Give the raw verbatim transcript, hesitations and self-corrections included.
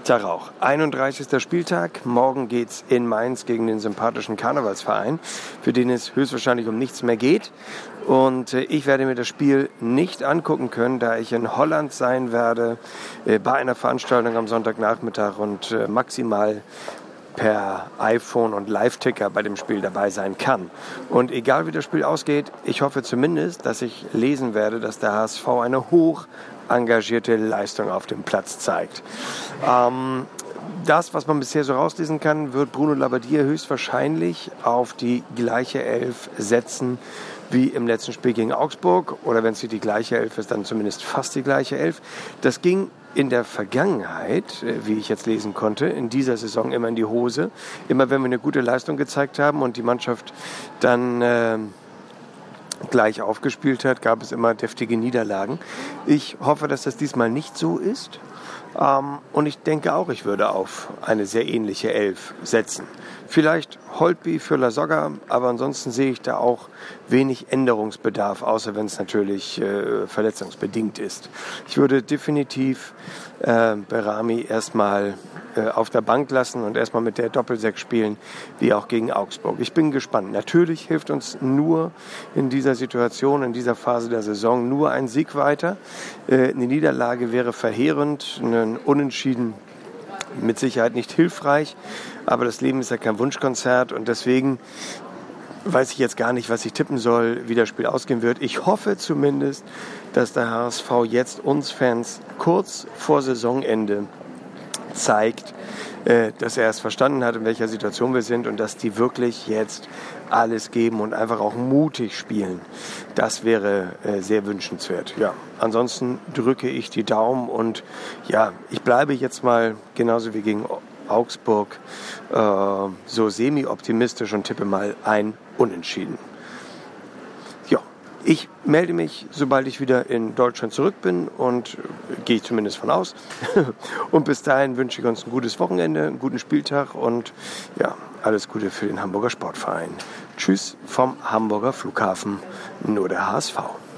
Tag auch. einunddreißigster Spieltag. Morgen geht's in Mainz gegen den sympathischen Karnevalsverein, für den es höchstwahrscheinlich um nichts mehr geht. Und äh, ich werde mir das Spiel nicht angucken können, da ich in Holland sein werde, äh, bei einer Veranstaltung am Sonntagnachmittag und äh, maximal per iPhone und Live-Ticker bei dem Spiel dabei sein kann. Und egal wie das Spiel ausgeht, ich hoffe zumindest, dass ich lesen werde, dass der H S V eine hoch engagierte Leistung auf dem Platz zeigt. Ähm, das, was man bisher so rauslesen kann, wird Bruno Labbadia höchstwahrscheinlich auf die gleiche Elf setzen wie im letzten Spiel gegen Augsburg. Oder wenn es die gleiche Elf ist, dann zumindest fast die gleiche Elf. Das ging in der Vergangenheit, wie ich jetzt lesen konnte, in dieser Saison immer in die Hose. Immer wenn wir eine gute Leistung gezeigt haben und die Mannschaft dann äh, gleich aufgespielt hat, gab es immer deftige Niederlagen. Ich hoffe, dass das diesmal nicht so ist. Ähm, und ich denke auch, ich würde auf eine sehr ähnliche Elf setzen. Vielleicht Holtby für Lasogga, aber ansonsten sehe ich da auch wenig Änderungsbedarf, außer wenn es natürlich äh, verletzungsbedingt ist. Ich würde definitiv äh, Berami erstmal äh, auf der Bank lassen und erstmal mit der Doppelsechs spielen, wie auch gegen Augsburg. Ich bin gespannt. Natürlich hilft uns nur in dieser Situation, in dieser Phase der Saison nur ein Sieg weiter. Äh, eine Niederlage wäre verheerend, ein Unentschieden mit Sicherheit nicht hilfreich, aber das Leben ist ja kein Wunschkonzert und deswegen weiß ich jetzt gar nicht, was ich tippen soll, wie das Spiel ausgehen wird. Ich hoffe zumindest, dass der H S V jetzt uns Fans kurz vor Saisonende zeigt, äh, dass er es verstanden hat, in welcher Situation wir sind und dass die wirklich jetzt alles geben und einfach auch mutig spielen. Das wäre äh, sehr wünschenswert. Ja, ansonsten drücke ich die Daumen und ja, ich bleibe jetzt mal genauso wie gegen Augsburg äh, so semi-optimistisch und tippe mal ein Unentschieden. Ja, ich melde mich, sobald ich wieder in Deutschland zurück bin und äh, gehe ich zumindest von aus. Und bis dahin wünsche ich uns ein gutes Wochenende, einen guten Spieltag und ja, alles Gute für den Hamburger Sportverein. Tschüss vom Hamburger Flughafen, nur der H S V.